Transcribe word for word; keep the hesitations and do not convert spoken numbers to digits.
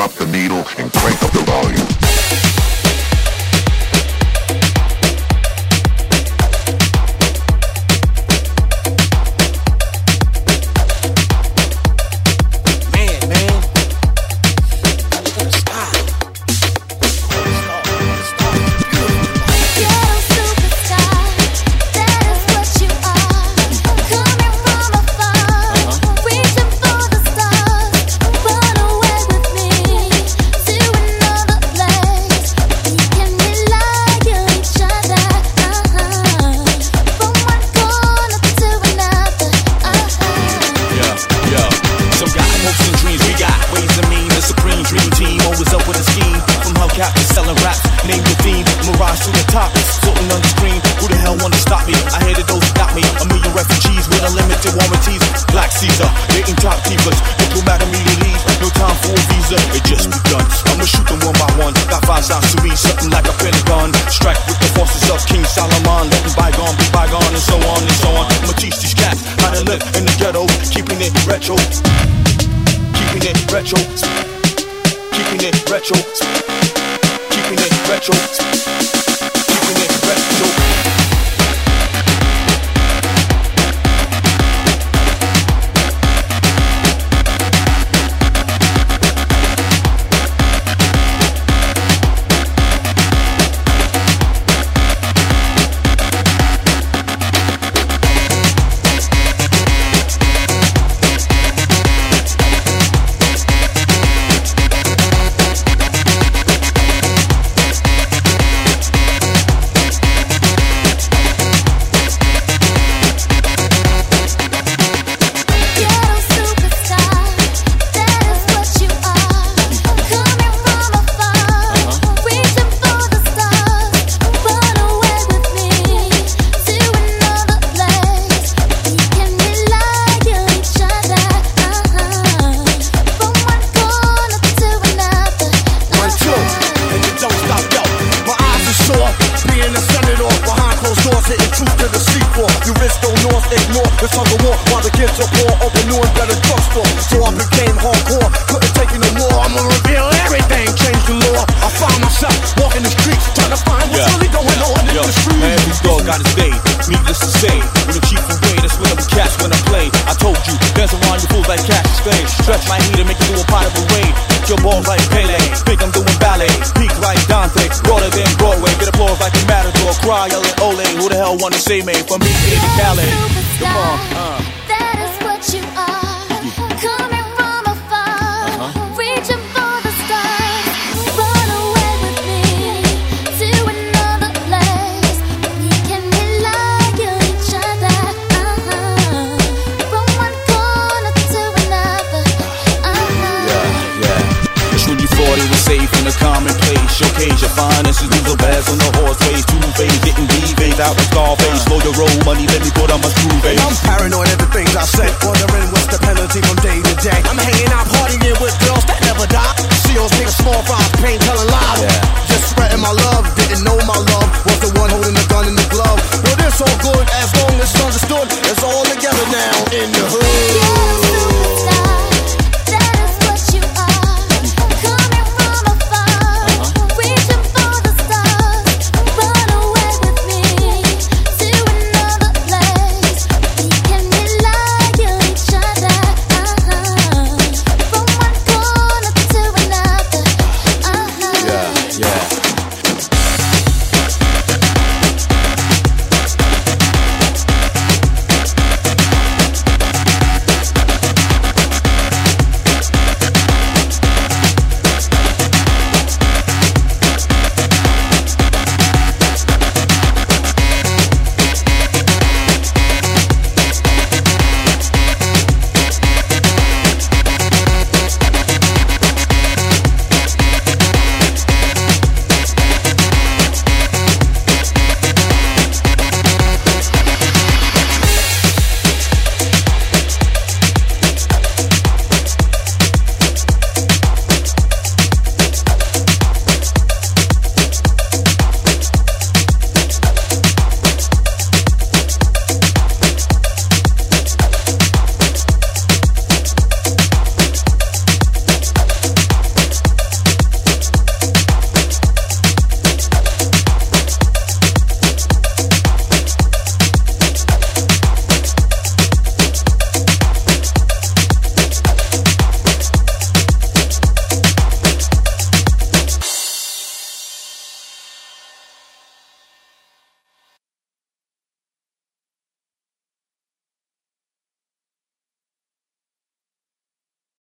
up the needle and crank up the volume. Say man, from me here to Cali. Come on, uh. That is what you are. Coming from afar, uh-huh. Reaching for the stars. Run away with me to another place. We can rely on each other. Uh-huh. From one corner to another. Uh-huh. Yeah, yeah. It's when you thought it was safe in a common place. Showcase your finances, do the bags on the horseways. Two-phase, getting D-phase out with Scarface. Slow your roll money, let me put on my screw face. I'm paranoid of the things I say, wondering what's the penalty from day to day. I'm hanging out partying with girls that never